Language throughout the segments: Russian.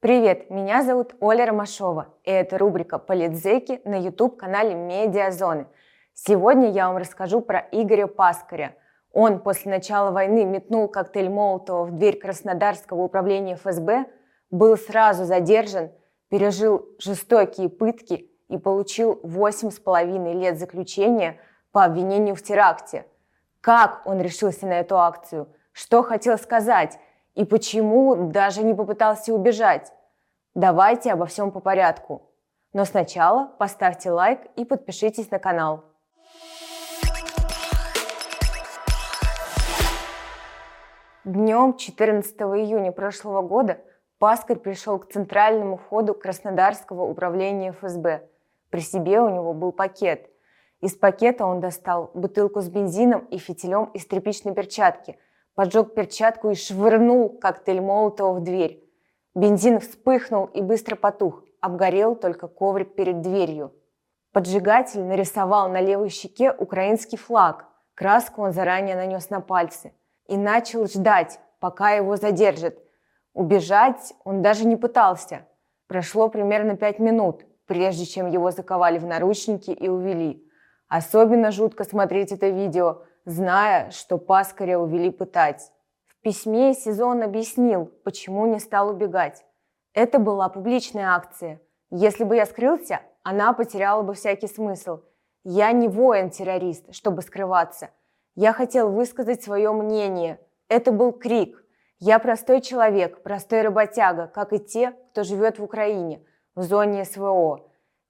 Привет, меня зовут Оля Ромашова, и это рубрика «Политзеки» на YouTube-канале «Медиазоны». Сегодня я вам расскажу про Игоря Паскаря. Он после начала войны метнул коктейль Молотова в дверь Краснодарского управления ФСБ, был сразу задержан, пережил жестокие пытки и получил 8,5 лет заключения по обвинению в теракте. Как он решился на эту акцию? Что хотел сказать? И почему даже не попытался убежать? Давайте обо всем по порядку. Но сначала поставьте лайк и подпишитесь на канал. Днем 14 июня прошлого года Паскарь пришел к центральному входу Краснодарского управления ФСБ. При себе у него был пакет. Из пакета он достал бутылку с бензином и фитилем из тряпичной перчатки, поджег перчатку и швырнул коктейль Молотова в дверь. Бензин вспыхнул и быстро потух, обгорел только коврик перед дверью. Поджигатель нарисовал на левой щеке украинский флаг, краску он заранее нанес на пальцы и начал ждать, пока его задержат. Убежать он даже не пытался. Прошло примерно 5 минут, прежде чем его заковали в наручники и увели. Особенно жутко смотреть это видео, зная, что Паскаря увели пытать. В письме Сезон объяснил, почему не стал убегать. Это была публичная акция. Если бы я скрылся, она потеряла бы всякий смысл. Я не воин-террорист, чтобы скрываться. Я хотел высказать свое мнение. Это был крик. Я простой человек, простой работяга, как и те, кто живет в Украине, в зоне СВО.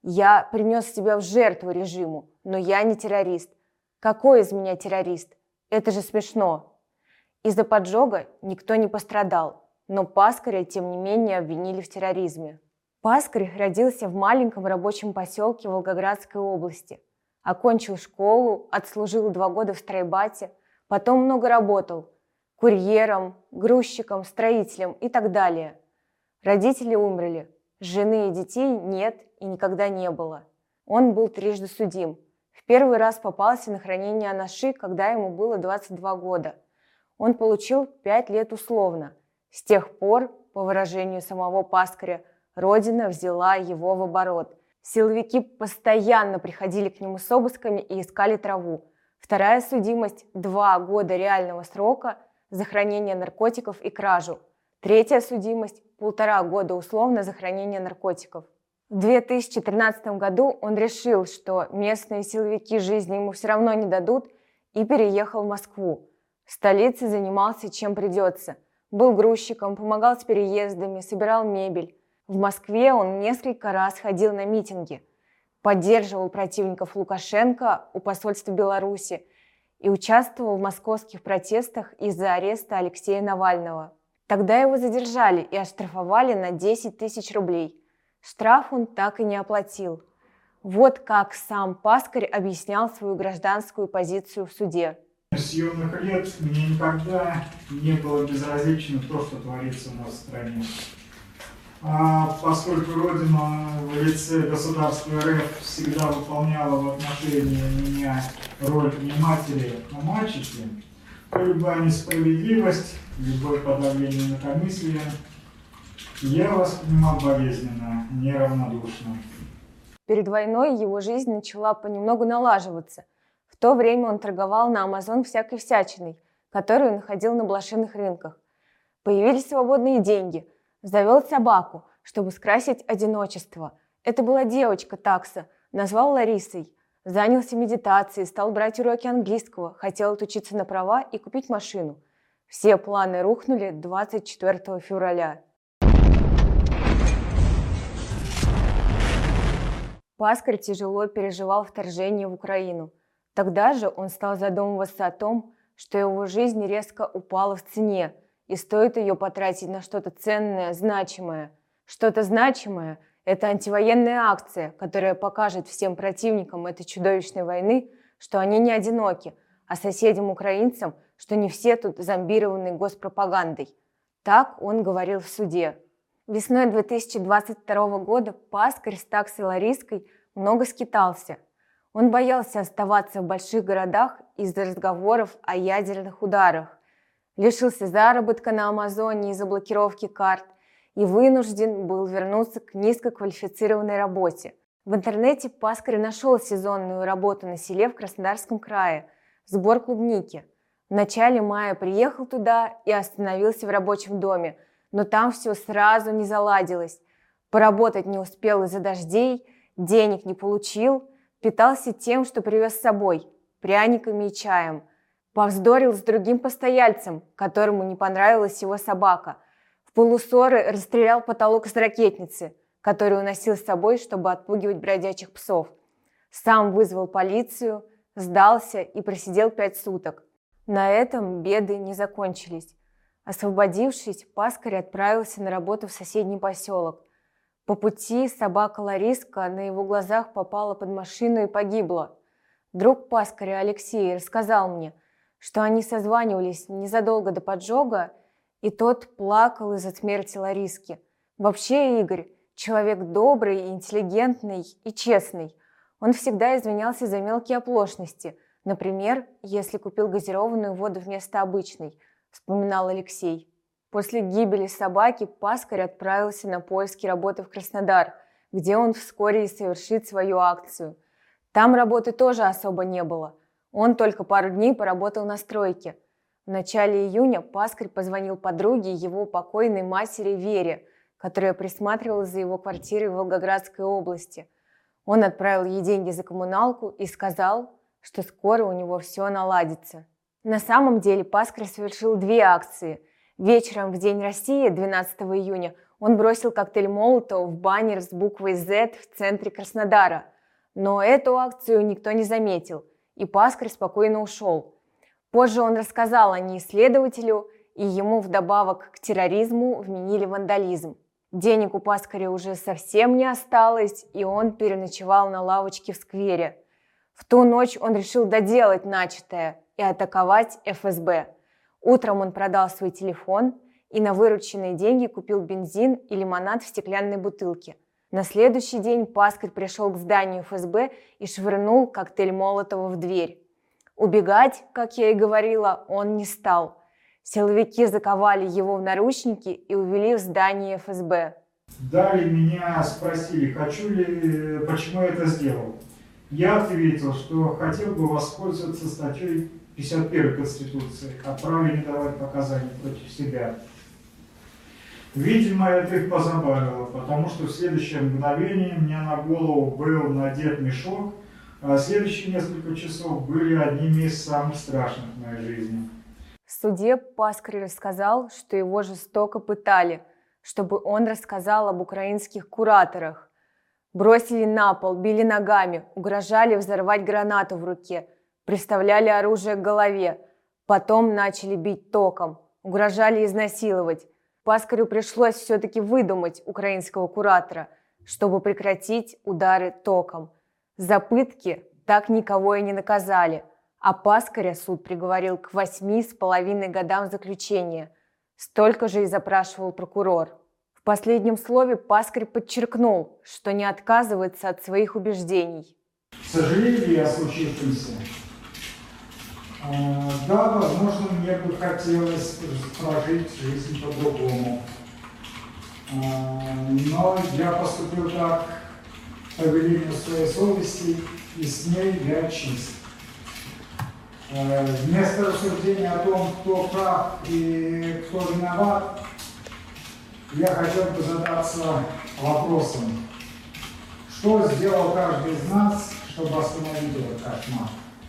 Я принес себя в жертву режиму, но я не террорист. Какой из меня террорист? Это же смешно. Из-за поджога никто не пострадал, но Паскаря, тем не менее, обвинили в терроризме. Паскарь родился в маленьком рабочем поселке Волгоградской области. Окончил школу, отслужил 2 года в стройбате, потом много работал – курьером, грузчиком, строителем и так далее. Родители умерли, жены и детей нет и никогда не было. Он был трижды судим. В первый раз попался на хранение анаши, когда ему было 22 года. Он получил 5 лет условно. С тех пор, по выражению самого Паскаря, Родина взяла его в оборот. Силовики постоянно приходили к нему с обысками и искали траву. Вторая судимость – 2 года реального срока за хранение наркотиков и кражу. Третья судимость – 1,5 года условно за хранение наркотиков. В 2013 году он решил, что местные силовики жизни ему все равно не дадут, и переехал в Москву. В столице занимался чем придется. Был грузчиком, помогал с переездами, собирал мебель. В Москве он несколько раз ходил на митинги, поддерживал противников Лукашенко у посольства Беларуси и участвовал в московских протестах из-за ареста Алексея Навального. Тогда его задержали и оштрафовали на 10 тысяч рублей. Штраф он так и не оплатил. Вот как сам Паскарь объяснял свою гражданскую позицию в суде. С юных лет мне никогда не было безразлично то, что творится у нас в стране. Поскольку Родина в лице государства РФ всегда выполняла в отношении меня роль не матери, а мальчики, то любая несправедливость, любое подавление инакомыслия я воспринимал болезненно, неравнодушно. Перед войной его жизнь начала понемногу налаживаться. В то время он торговал на Amazon всякой всячиной, которую находил на блошиных рынках. Появились свободные деньги. Завел собаку, чтобы скрасить одиночество. Это была девочка такса, назвал Ларисой. Занялся медитацией, стал брать уроки английского, хотел отучиться на права и купить машину. Все планы рухнули 24 февраля. Паскарь тяжело переживал вторжение в Украину. Тогда же он стал задумываться о том, что его жизнь резко упала в цене, и стоит ее потратить на что-то ценное, значимое. Что-то значимое – это антивоенная акция, которая покажет всем противникам этой чудовищной войны, что они не одиноки, а соседям-украинцам, что не все тут зомбированы госпропагандой. Так он говорил в суде. Весной 2022 года Паскарь с таксой Лариской много скитался. Он боялся оставаться в больших городах из-за разговоров о ядерных ударах. Лишился заработка на Амазоне из-за блокировки карт и вынужден был вернуться к низкоквалифицированной работе. В интернете Паскарь нашел сезонную работу на селе в Краснодарском крае – сбор клубники. В начале мая приехал туда и остановился в рабочем доме, но там все сразу не заладилось. Поработать не успел из-за дождей, денег не получил, питался тем, что привез с собой – пряниками и чаем. Повздорил с другим постояльцем, которому не понравилась его собака. В пылу ссоры расстрелял потолок из ракетницы, которую уносил с собой, чтобы отпугивать бродячих псов. Сам вызвал полицию, сдался и просидел 5 суток. На этом беды не закончились. Освободившись, Паскарь отправился на работу в соседний поселок. По пути собака Лариска на его глазах попала под машину и погибла. Друг Паскаря Алексей рассказал мне, что они созванивались незадолго до поджога, и тот плакал из-за смерти Лариски. Вообще Игорь – человек добрый, интеллигентный и честный. Он всегда извинялся за мелкие оплошности. Например, если купил газированную воду вместо обычной, вспоминал Алексей. После гибели собаки Паскарь отправился на поиски работы в Краснодар, где он вскоре и совершит свою акцию. Там работы тоже особо не было. Он только пару дней поработал на стройке. В начале июня Паскарь позвонил подруге его покойной матери Вере, которая присматривала за его квартирой в Волгоградской области. Он отправил ей деньги за коммуналку и сказал, что скоро у него все наладится. На самом деле Паскарь совершил 2 акции. Вечером в День России, 12 июня, он бросил коктейль Молотова в баннер с буквой Z в центре Краснодара. Но эту акцию никто не заметил, и Паскарь спокойно ушел. Позже он рассказал о ней следователю, и ему вдобавок к терроризму вменили вандализм. Денег у Паскаря уже совсем не осталось, и он переночевал на лавочке в сквере. В ту ночь он решил доделать начатое и атаковать ФСБ. Утром он продал свой телефон и на вырученные деньги купил бензин и лимонад в стеклянной бутылке. На следующий день Паскарь пришел к зданию ФСБ и швырнул коктейль Молотова в дверь. Убегать, как я и говорила, он не стал. Силовики заковали его в наручники и увели в здание ФСБ. Далее меня спросили, почему я это сделал. Я ответил, что хотел бы воспользоваться статьей 51 Конституции о праве не давать показаний против себя. Видимо, это их позабавило, потому что в следующее мгновение мне на голову был надет мешок, а следующие несколько часов были одними из самых страшных в моей жизни. В суде Паскарь рассказал, что его жестоко пытали, чтобы он рассказал об украинских кураторах. Бросили на пол, били ногами, угрожали взорвать гранату в руке, приставляли оружие к голове, потом начали бить током, угрожали изнасиловать. Паскарю пришлось все-таки выдумать украинского куратора, чтобы прекратить удары током. За пытки так никого и не наказали, а Паскаря суд приговорил к 8,5 годам заключения. Столько же и запрашивал прокурор. В последнем слове Паскарь подчеркнул, что не отказывается от своих убеждений. Сожалею о случившемся. Да, возможно, мне бы хотелось прожить жизнь по-другому. Но я поступил так по велению своей совести, и с ней я чист. Вместо рассуждения о том, кто прав и кто виноват, я хотел бы задаться вопросом, что сделал каждый из нас, чтобы остановить этот кошмар?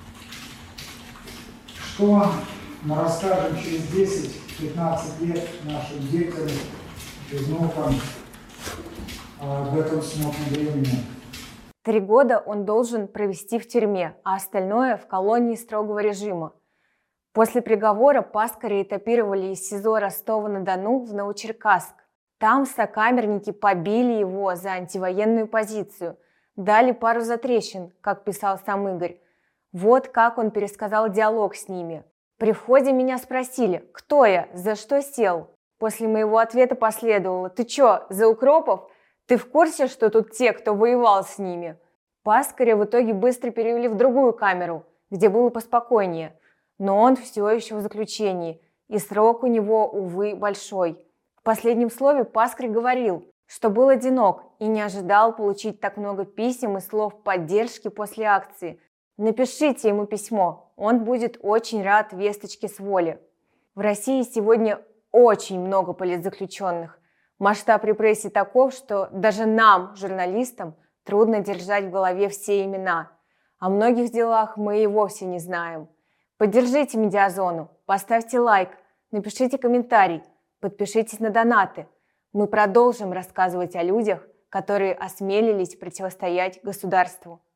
Что мы расскажем через 10-15 лет нашим детям и внукам об этом смутном времени? 3 года он должен провести в тюрьме, а остальное в колонии строгого режима. После приговора Паскаря этапировали из СИЗО Ростова-на-Дону в Новочеркасск. Там сокамерники побили его за антивоенную позицию, дали пару затрещин, как писал сам Игорь. Вот как он пересказал диалог с ними. При входе меня спросили, кто я, за что сел. После моего ответа последовало: «Ты чё, за укропов? Ты в курсе, что тут те, кто воевал с ними?» Паскаря в итоге быстро перевели в другую камеру, где было поспокойнее. Но он все еще в заключении, и срок у него, увы, большой. В последнем слове Паскарь говорил, что был одинок и не ожидал получить так много писем и слов поддержки после акции. Напишите ему письмо, он будет очень рад весточке с воли. В России сегодня очень много политзаключенных. Масштаб репрессий таков, что даже нам, журналистам, трудно держать в голове все имена. О многих делах мы и вовсе не знаем. Поддержите Медиазону, поставьте лайк, напишите комментарий, подпишитесь на донаты. Мы продолжим рассказывать о людях, которые осмелились противостоять государству.